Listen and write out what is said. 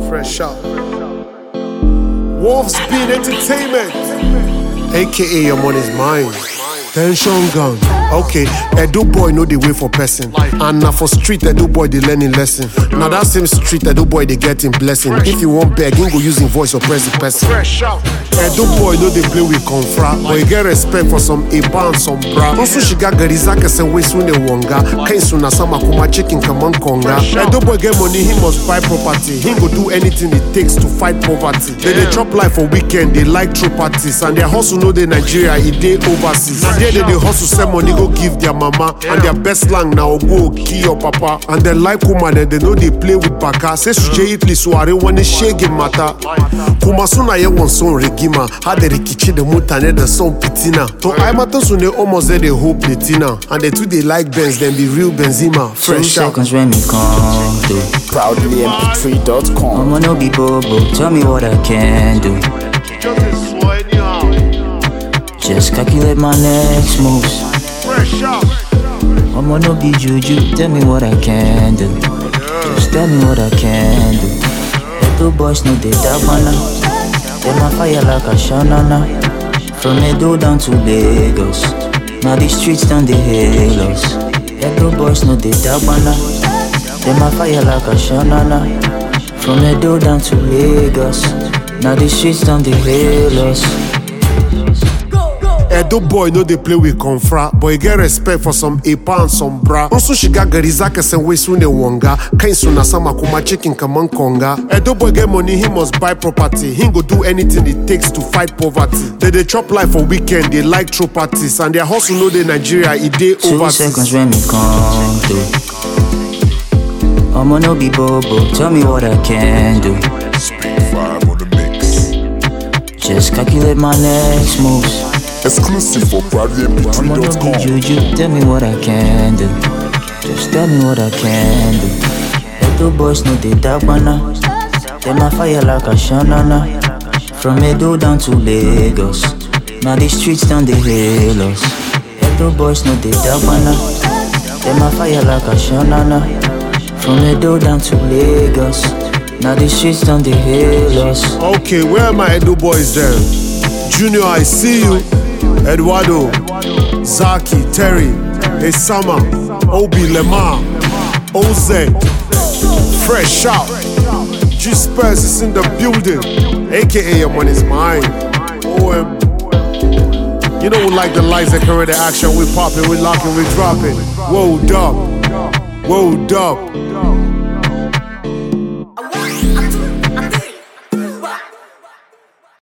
Fresh out. Wolf's Bean Entertainment, aka your money's mine. Tension gun. Okay, Edo boy know the way for person. And now for street, Edo boy they learning lesson. Now that same street, Edo boy they getting blessing. If you want beg, he go using voice or press the person. Edo boy know they play with confra, but he get respect for some Eba and some bra. Also she got Garizaka say we soon wonga. Kain suna sama kuma chicken kaman konga. Edo boy get money, he must buy property. He go do anything it takes to fight poverty. They chop life for weekend, they like true parties. And their hustle know they Nigeria, it they overseas. There they hustle send money go give their mama. And their best slang now go kill your papa. And they like woman and they know they play with baka. Say suje itli suare wani shege mata. Kuma suna ye won son regima. Had the rikichi the mutane the son pitina. To I matter sune almost they hope the tina. And they too they like Benz, then be real Benzema. Fresh 2 seconds when me come through. Proudly mp3.com. I'ma no be bobo, tell me what I can do. Just calculate my next moves. Fresh out. I'ma no be juju, tell me what I can do. Just tell me what I can do. Little boys know they that wanna. They my fire like a shanana. From Edo down to Lagos. Now the streets down the halos. Little boys know they that wanna. They my fire like a shanana. From Edo down to Lagos. Now the streets down the halos. Edo boy know they play with confra, but he get respect for some Epa and some bra. Also she got Garizaka say we soon wonga. Kain suna sama kuma chicken kaman konga. Edo boy get money, he must buy property. He go do anything it takes to fight poverty. They chop life for weekend, they like true parties. And their hustle know they Nigeria, it they 2 overseas. seconds when me come through. I'ma no be bobo, tell me what I can do. Speed 5 on the mix. Just calculate my next moves. Exclusive for I'ma no be proudlymp3.com. juju, tell me what I can do. Just tell me what I can do. Little boys know they that wanna. They my fire like a shanana. From Edo down to Lagos. Now the streets down the halos. Little boys know they that wanna. They my fire like a shanana. From Edo down to Lagos. Now the streets down the halos. Okay, where are my Edo boys then? Junior, I see you. Eduardo, Zaki, Terry, Esama, Obi, Lemar, Oze, Fresh out. G Spurs is in the building, aka your money's mine. OM. You know we like the lights, that carry the action. We popping, we locking, we dropping. Whoa, up, whoa, up.